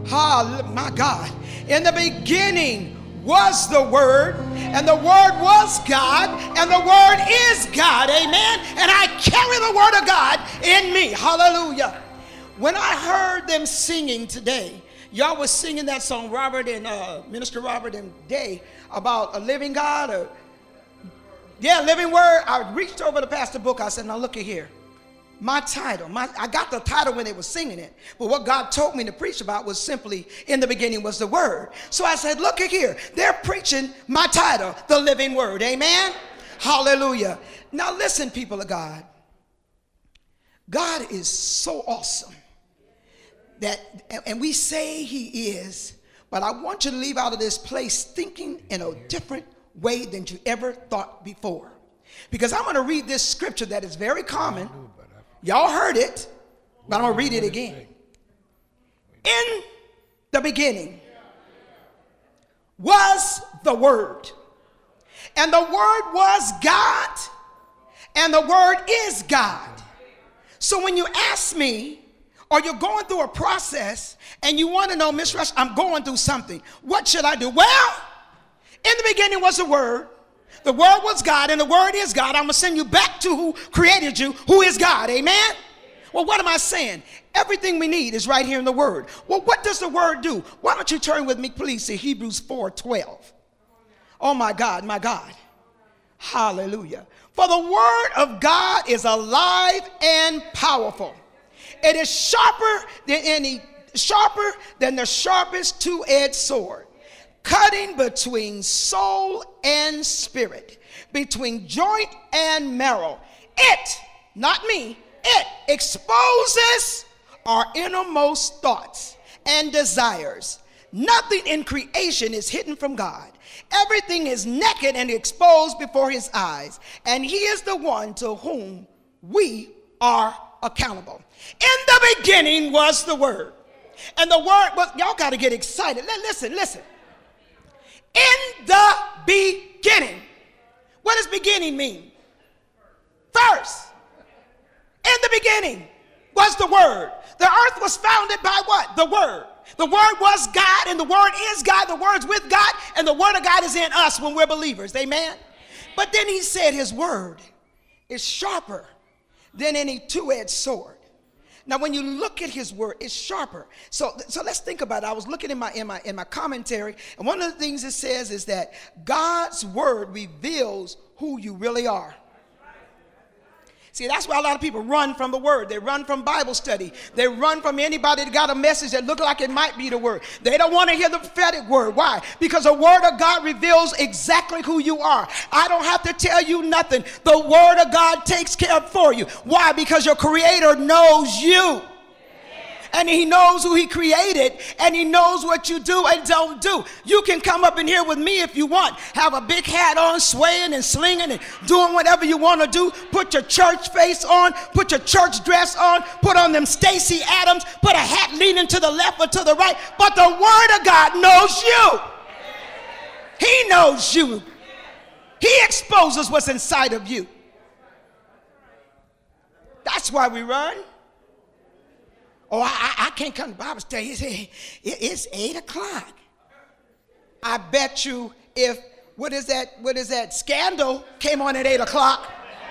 My God. In the beginning was the Word, and the Word was God, and the Word is God. Amen. And I carry the Word of God in me. Hallelujah. When I heard them singing today, y'all was singing that song, Robert and Minister Robert and Day, about a living God. Living Word. I reached over to Pastor Book. I said, now look at here. My title, I got the title when they were singing it, but what God told me to preach about was simply, in the beginning was the Word. So I said, look at here, they're preaching my title, the living Word. Amen. Hallelujah. Now listen, people of God. God is so awesome that, and we say He is, but I want you to leave out of this place thinking in a different way than you ever thought before. Because I'm going to read this scripture that is very common. Y'all heard it, but I'm going to read it again. In the beginning was the Word, and the Word was God, and the Word is God. So when you ask me, or you're going through a process, and you want to know, Miss Rush, I'm going through something, what should I do? Well, in the beginning was the Word. The Word was God, and the Word is God. I'm going to send you back to who created you, who is God. Amen? Well, what am I saying? Everything we need is right here in the Word. Well, what does the Word do? Why don't you turn with me, please, to Hebrews 4:12. Oh, my God, my God. Hallelujah. For the Word of God is alive and powerful. It is sharper than the sharpest two-edged sword, cutting between soul and spirit, between joint and marrow. It, not me, it exposes our innermost thoughts and desires. Nothing in creation is hidden from God. Everything is naked and exposed before His eyes, and He is the one to whom we are accountable. In the beginning was the Word, and the Word was, y'all got to get excited. Listen. In the beginning. What does beginning mean? First. In the beginning was the Word. The earth was founded by what? The Word. The Word was God, and the Word is God. The Word's with God, and the Word of God is in us when we're believers. Amen? But then He said His Word is sharper than any two-edged sword. Now, when you look at His Word, it's sharper. So let's think about it. I was looking in my commentary, and one of the things it says is that God's Word reveals who you really are. See, that's why a lot of people run from the Word. They run from Bible study. They run from anybody that got a message that look like it might be the Word. They don't want to hear the prophetic word. Why? Because the Word of God reveals exactly who you are. I don't have to tell you nothing. The Word of God takes care for you. Why? Because your Creator knows you. And He knows who He created, and He knows what you do and don't do. You can come up in here with me if you want. Have a big hat on, swaying and slinging and doing whatever you want to do. Put your church face on, put your church dress on, put on them Stacey Adams, put a hat leaning to the left or to the right. But the Word of God knows you. He knows you. He exposes what's inside of you. That's why we run. Oh, I can't come to Bible study. It's 8 o'clock. I bet you if, what is that, Scandal came on at 8 o'clock.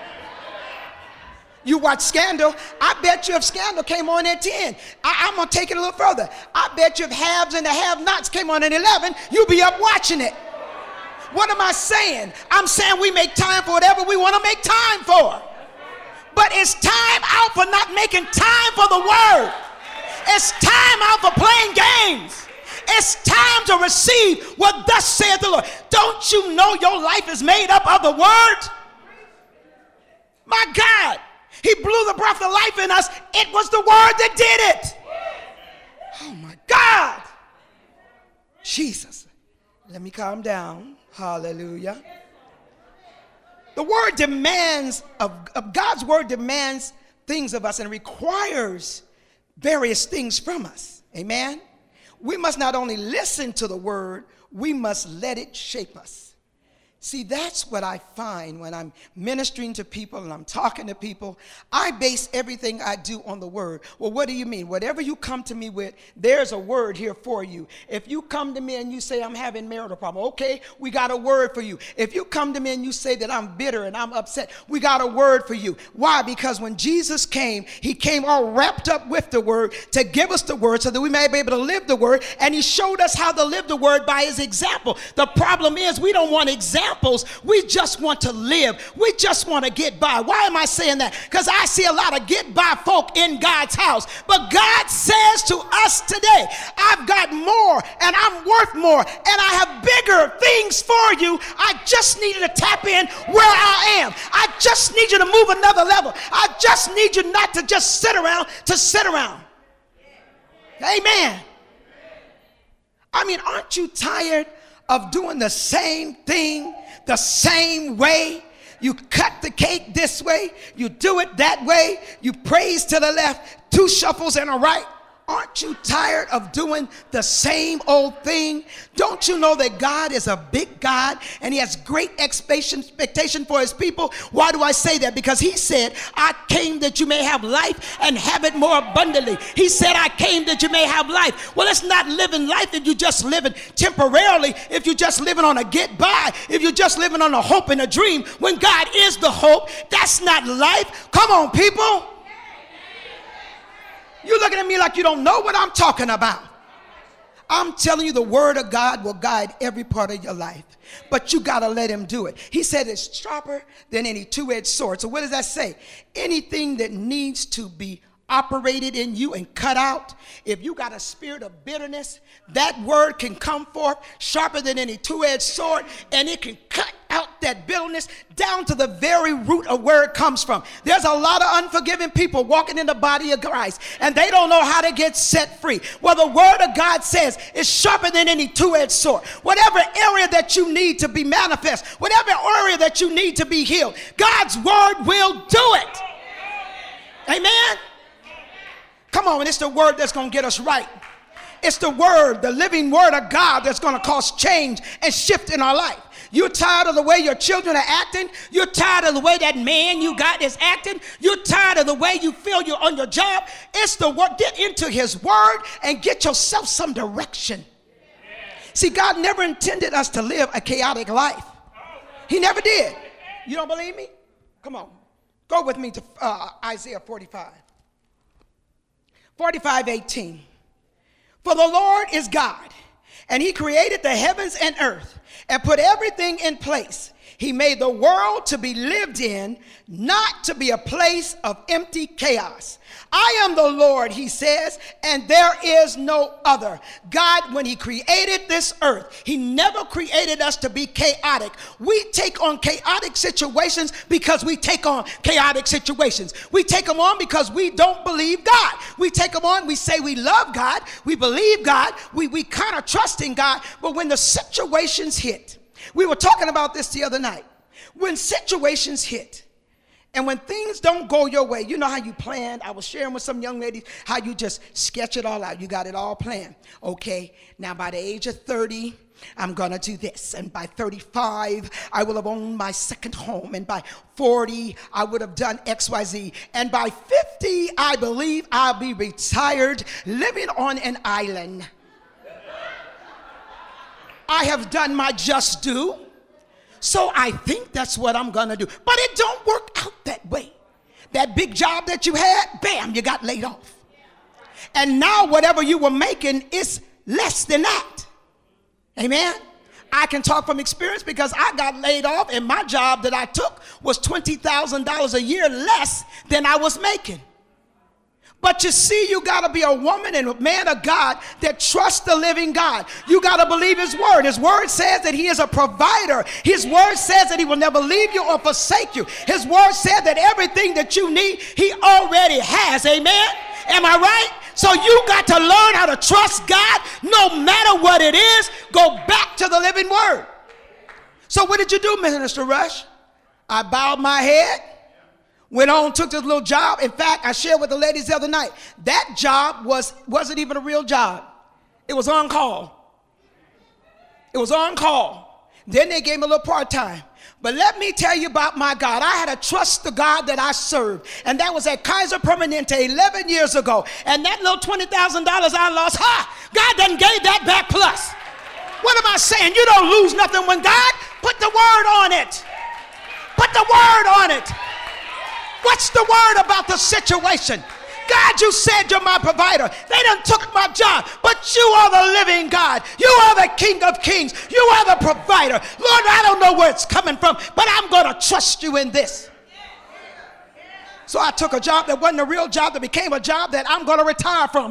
You watch Scandal. I bet you if Scandal came on at 10, I'm going to take it a little further. I bet you if Haves and the Have-Nots came on at 11, you'll be up watching it. What am I saying? I'm saying we make time for whatever we want to make time for. But it's time out for not making time for the Word. It's time out for playing games. It's time to receive what thus saith the Lord. Don't you know your life is made up of the Word? My God, He blew the breath of life in us. It was the Word that did it. Oh my God. Jesus. Let me calm down. Hallelujah. The Word demands, God's Word demands things of us and requires various things from us. Amen. We must not only listen to the Word, we must let it shape us. See, that's what I find when I'm ministering to people and I'm talking to people. I base everything I do on the word. Well, what do you mean? Whatever you come to me with, there's a word here for you. If you come to me and you say, I'm having marital problem, okay, we got a word for you. If you come to me and you say that I'm bitter and I'm upset, we got a word for you. Why? Because when Jesus came, he came all wrapped up with the word to give us the word so that we may be able to live the word. And he showed us how to live the word by his example. The problem is we don't want examples. We just want to live. We just want to get by. Why am I saying that? Because I see a lot of get by folk in God's house. But God says to us today, I've got more and I'm worth more and I have bigger things for you. I just need you to tap in where I am. I just need you to move another level. I just need you not to just sit around to sit around. Amen. I mean, aren't you tired of doing the same thing the same way? You cut the cake this way, you do it that way, you praise to the left, 2 shuffles and a right. Aren't you tired of doing the same old thing? Don't you know that God is a big God and he has great expectation for his people? Why do I say that? Because he said, I came that you may have life and have it more abundantly. He said, I came that you may have life. Well, it's not living life if you're just living temporarily, if you're just living on a get by, if you're just living on a hope and a dream, when God is the hope. That's not life. Come on, people. You're looking at me like you don't know what I'm talking about. I'm telling you, the word of God will guide every part of your life. But you got to let him do it. He said it's sharper than any two-edged sword. So what does that say? Anything that needs to be operated in you and cut out, if you got a spirit of bitterness, that word can come forth sharper than any two-edged sword, and it can cut out that bitterness down to the very root of where it comes from. There's a lot of unforgiving people walking in the body of Christ, and they don't know how to get set free. Well, the word of God says it's sharper than any two-edged sword. Whatever area that you need to be manifest, whatever area that you need to be healed, God's word will do it. Amen. Come on, and it's the word that's going to get us right. It's the word, the living word of God that's going to cause change and shift in our life. You're tired of the way your children are acting. You're tired of the way that man you got is acting. You're tired of the way you feel you're on your job. It's the word. Get into his word and get yourself some direction. See, God never intended us to live a chaotic life. He never did. You don't believe me? Come on. Go with me to Isaiah 45. 45:18. For the Lord is God, and he created the heavens and earth and put everything in place. He made the world to be lived in, not to be a place of empty chaos. I am the Lord, he says, and there is no other. God, when he created this earth, he never created us to be chaotic. We take on chaotic situations because we take on chaotic situations. We take them on because we don't believe God. We take them on, we say we love God, we believe God, we kind of trust in God, but when the situations hit, we were talking about this the other night. When situations hit and when things don't go your way, you know how you planned. I was sharing with some young ladies how you just sketch it all out. You got it all planned. Okay, now by the age of 30, I'm going to do this. And by 35, I will have owned my second home. And by 40, I would have done XYZ. And by 50, I believe I'll be retired, living on an island. I have done my just due, so I think that's what I'm going to do. But it don't work out that way. That big job that you had, bam, you got laid off. And now whatever you were making is less than that. Amen? I can talk from experience because I got laid off and my job that I took was $20,000 a year less than I was making. But you see, you got to be a woman and a man of God that trusts the living God. You got to believe his word. His word says that he is a provider. His word says that he will never leave you or forsake you. His word said that everything that you need, he already has. Amen? Am I right? So you got to learn how to trust God no matter what it is. Go back to the living word. So what did you do, Minister Rush? I bowed my head. Went on, took this little job. In fact, I shared with the ladies the other night, that job wasn't even a real job. It was on call. It was on call. Then they gave me a little part-time. But let me tell you about my God. I had to trust the God that I served. And that was at Kaiser Permanente 11 years ago. And that little $20,000 I lost, God done gave that back plus. What am I saying? You don't lose nothing when God put the word on it. Put the word on it. What's the word about the situation? God, you said you're my provider. They done took my job, but you are the living God. You are the King of Kings. You are the provider. Lord, I don't know where it's coming from, but I'm going to trust you in this. So I took a job that wasn't a real job that became a job that I'm going to retire from.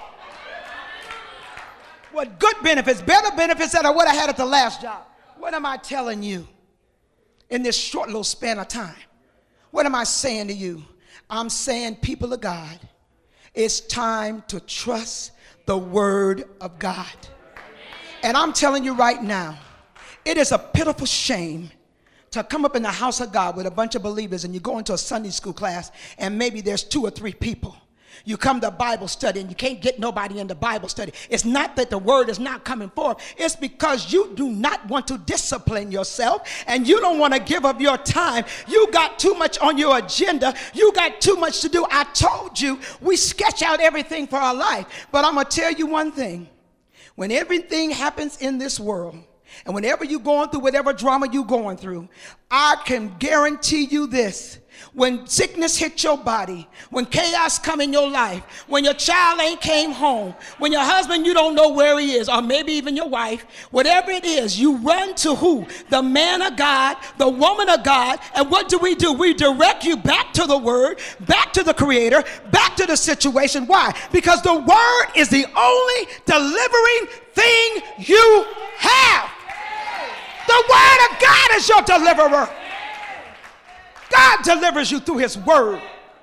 What good benefits, better benefits than what I had at the last job. What am I telling you in this short little span of time? What am I saying to you? I'm saying, people of God, it's time to trust the word of God. And I'm telling you right now, it is a pitiful shame to come up in the house of God with a bunch of believers and you go into a Sunday school class and maybe there's 2 or 3 people. You come to Bible study and you can't get nobody in the Bible study. It's not that the word is not coming forth. It's because you do not want to discipline yourself and you don't want to give up your time. You got too much on your agenda. You got too much to do. I told you we sketch out everything for our life. But I'm going to tell you one thing. When everything happens in this world, and whenever you're going through whatever drama you're going through, I can guarantee you this. When sickness hits your body, when chaos come in your life, when your child ain't came home, when your husband, you don't know where he is, or maybe even your wife, whatever it is, you run to who? The man of God, the woman of God, and what do? We direct you back to the word, back to the creator, back to the situation. Why? Because the word is the only delivering thing you have. The word of God is your deliverer. God delivers you through his word.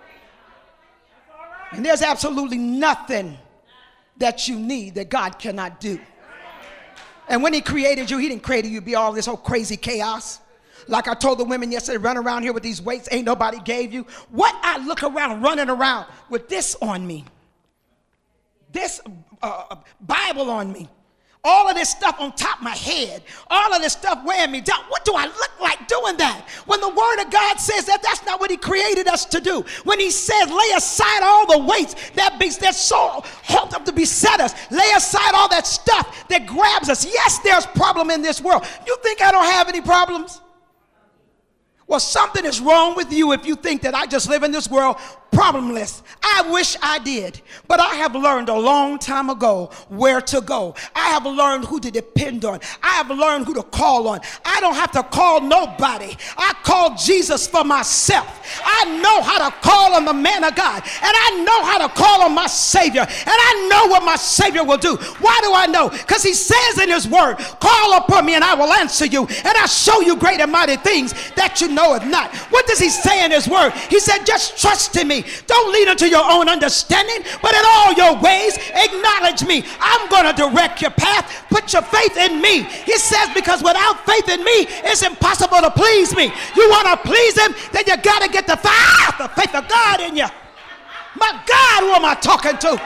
And there's absolutely nothing that you need that God cannot do. And when he created you, he didn't create you to be all this whole crazy chaos. Like I told the women yesterday, run around here with these weights ain't nobody gave you. What I look around running around with this on me, this Bible on me, all of this stuff on top of my head, all of this stuff weighing me down. What do I look like doing that? When the word of God says that that's not what he created us to do. When he says lay aside all the weights that's so helped up to beset us. Lay aside all that stuff that grabs us. Yes, there's problem in this world. You think I don't have any problems? Well, something is wrong with you if you think that I just live in this world problemless. I wish I did. But I have learned a long time ago where to go. I have learned who to depend on. I have learned who to call on. I don't have to call nobody. I call Jesus for myself. I know how to call on the man of God. And I know how to call on my Savior. And I know what my Savior will do. Why do I know? Because he says in his word, call upon me and I will answer you. And I'll show you great and mighty things that you know of not. What does he say in his word? He said, just trust in me. Don't lean into your own understanding, but in all your ways, acknowledge me. I'm going to direct your path. Put your faith in me. He says, because without faith in me, it's impossible to please me. You want to please him, then you got to get the faith of God in you. My God, who am I talking to?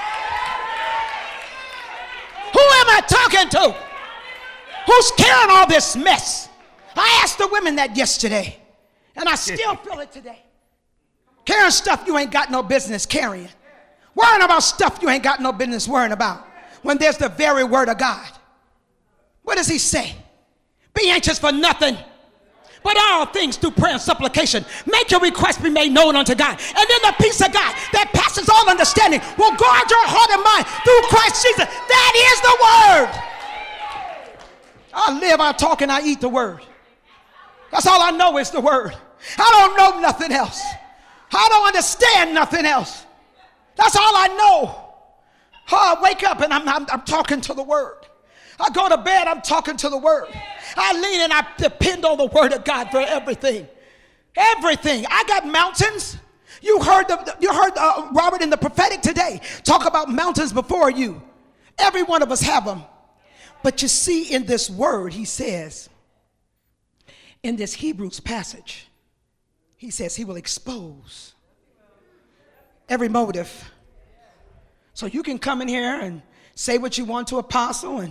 Who am I talking to? Who's carrying all this mess? I asked the women that yesterday, and I still feel it today. Carrying stuff you ain't got no business carrying. Worrying about stuff you ain't got no business worrying about. When there's the very word of God. What does he say? Be anxious for nothing, but all things through prayer and supplication. Make your request be made known unto God. And then the peace of God that passes all understanding will guard your heart and mind through Christ Jesus. That is the word. I live, I talk, and I eat the word. That's all I know is the word. I don't know nothing else. I don't understand nothing else. That's all I know. I wake up and I'm talking to the word. I go to bed, I'm talking to the word. I lean and I depend on the word of God for everything. Everything. I got mountains. You heard Robert in the prophetic today talk about mountains before you. Every one of us have them. But you see in this word, he says, in this Hebrews passage, he says he will expose every motive. So you can come in here and say what you want to Apostle and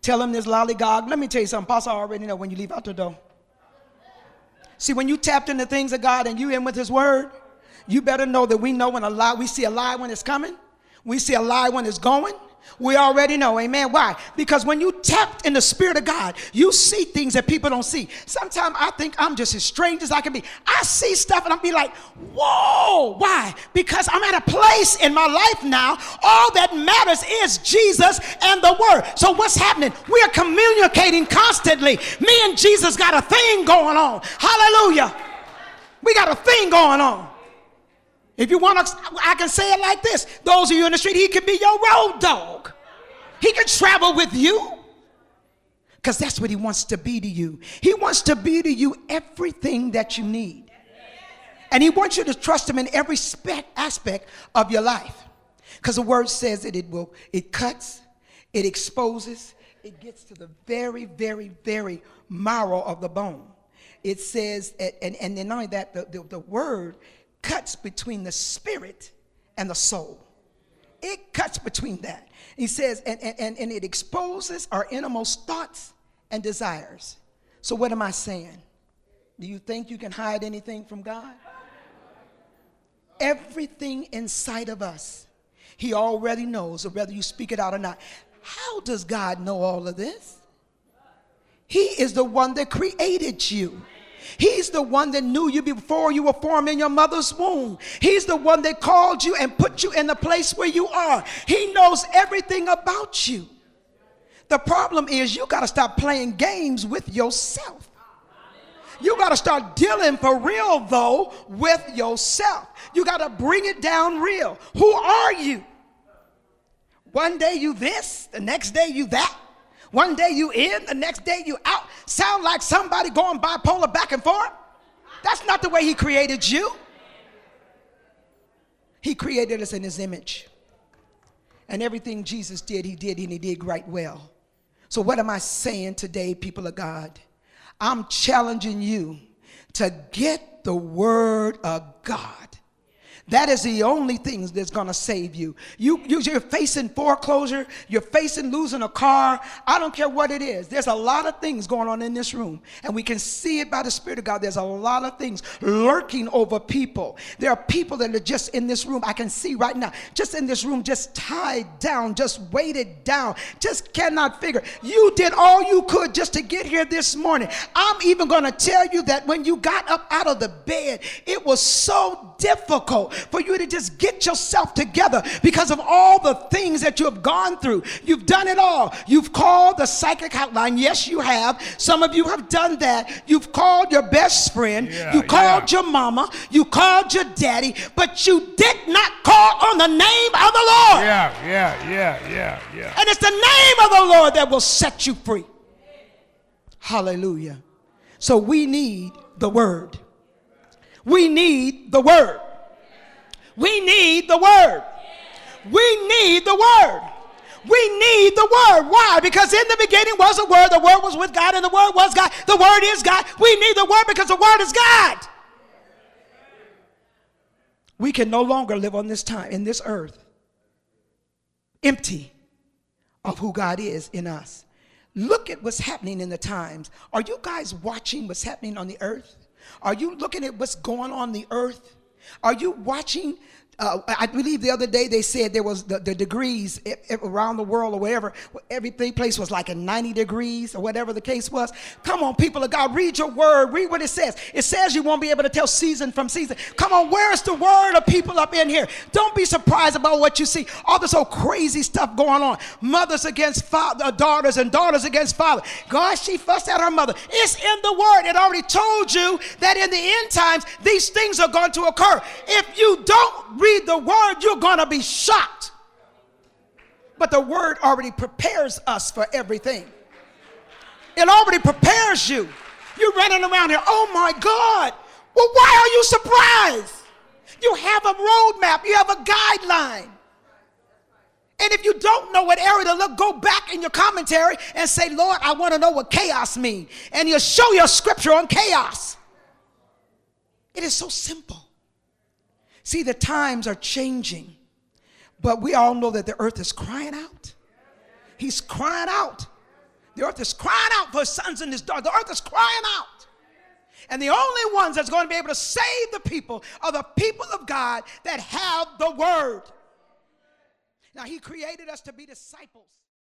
Tell him this lollygog. Let me tell you something. Apostle already know when you leave out the door. See, when you tapped into things of God and you in with his word, you better know that we know when we see a lie when it's coming. We see a lie when it's going. We already know, amen. Why? Because when you tapped in the Spirit of God, you see things that people don't see. Sometimes I think I'm just as strange as I can be. I see stuff and I'll be like, whoa. Why? Because I'm at a place in my life now, all that matters is Jesus and the Word. So what's happening? We are communicating constantly. Me and Jesus got a thing going on. Hallelujah. We got a thing going on. If you want to, I can say it like this. Those of you in the street, he could be your road dog. He can travel with you because that's what he wants to be to you. He wants to be to you everything that you need. And he wants you to trust him in every aspect of your life. Because the word says that it cuts, it exposes, it gets to the very, very, very marrow of the bone. It says, and then not only that, the word cuts between the spirit and the soul. It cuts between that. He says, and it exposes our innermost thoughts and desires. So what am I saying? Do you think you can hide anything from God? Everything inside of us, he already knows, or whether you speak it out or not. How does God know all of this? He is the one that created you. He's the one that knew you before you were formed in your mother's womb. He's the one that called you and put you in the place where you are. He knows everything about you. The problem is you got to stop playing games with yourself. You got to start dealing for real, though, with yourself. You got to bring it down real. Who are you? One day you this, the next day you that. One day you in, the next day you out. Sound like somebody going bipolar back and forth? That's not the way he created you. He created us in his image. And everything Jesus did, and he did right well. So what am I saying today, people of God? I'm challenging you to get the word of God. That is the only thing that's going to save you. You're facing foreclosure. You're facing losing a car. I don't care what it is. There's a lot of things going on in this room. And we can see it by the Spirit of God. There's a lot of things lurking over people. There are people that are just in this room. I can see right now, just in this room, just tied down, just weighted down, just cannot figure. You did all you could just to get here this morning. I'm even going to tell you that when you got up out of the bed, it was so difficult for you to just get yourself together because of all the things that you have gone through. You've done it all. You've called the psychic hotline. Yes, you have. Some of you have done that. You've called your best friend. You called your mama. You called your daddy. But you did not call on the name of the Lord. Yeah. And it's the name of the Lord that will set you free. Hallelujah. So we need the word. We need the word. We need the word. We need the word. We need the word. Why? Because in the beginning was the word was with God, and the word was God. The word is God. We need the word because the word is God. We can no longer live on this time, in this earth, empty of who God is in us. Look at what's happening in the times. Are you guys watching what's happening on the earth? Are you looking at what's going on the earth? Are you watching? I believe the other day they said there was the degrees around the world or wherever. Every place was like a 90 degrees or whatever the case was. Come on, people of God, read your word. Read what it says. It says you won't be able to tell season from season. Come on, where's the word of people up in here? Don't be surprised about what you see. All this old crazy stuff going on. Mothers against daughters and daughters against father. God, she fussed at her mother. It's in the word. It already told you that in the end times, these things are going to occur. If you don't read the word, you're going to be shocked. But the word already prepares us for everything. It already prepares you. You're running around here, oh my God. Well, why are you surprised? You have a roadmap. You have a guideline. And if you don't know what area to look, go back in your commentary and say, Lord, I want to know what chaos means. And he'll show you a scripture on chaos. It is so simple. See, the times are changing, but we all know that the earth is crying out. He's crying out The earth is crying out for his sons and his daughters. The earth is crying out. And the only ones that's going to be able to save the people are the people of God that have the word. Now, he created us to be disciples.